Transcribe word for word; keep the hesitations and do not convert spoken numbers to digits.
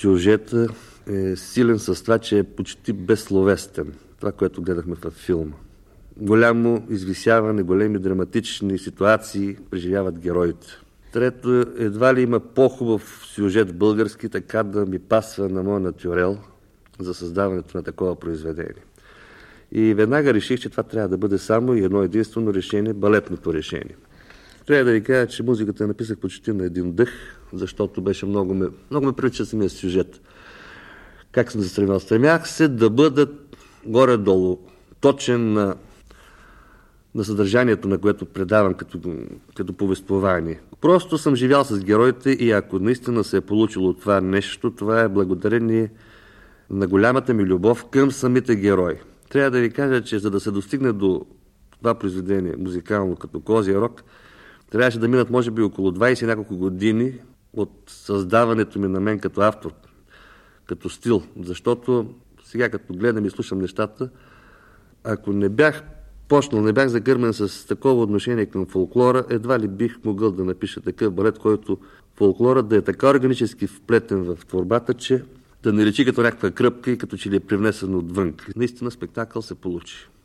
сюжета е силен с това, че е почти безсловестен. Това, което гледахме във филма. Голямо извисяване, големи драматични ситуации преживяват героите. Трето, едва ли има по-хубав сюжет български, така да ми пасва на моя натюрел за създаването на такова произведение. И веднага реших, че това трябва да бъде само и едно единствено решение, балетното решение. Трябва да ви кажа, че музиката написах почти на един дъх, защото беше много ме, много ме привлича самия сюжет. Как съм се стремял? Стремях се да бъда горе-долу точен на, на съдържанието, на което предавам като, като повествование. Просто съм живял с героите и ако наистина се е получило това нещо, това е благодарение на голямата ми любов към самите герои. Трябва да ви кажа, че за да се достигне до това произведение, музикално като Козия рог, трябваше да минат може би около двайсет и няколко години от създаването ми на мен като автор, като стил. Защото сега като гледам и слушам нещата, ако не бях почнал, не бях загърмен с такова отношение към фолклора, едва ли бих могъл да напиша такъв балет, който фолклорът да е така органически вплетен в творбата, че да не речи като някаква кръпка и като че ли е привнесен отвън. Наистина спектакъл се получи.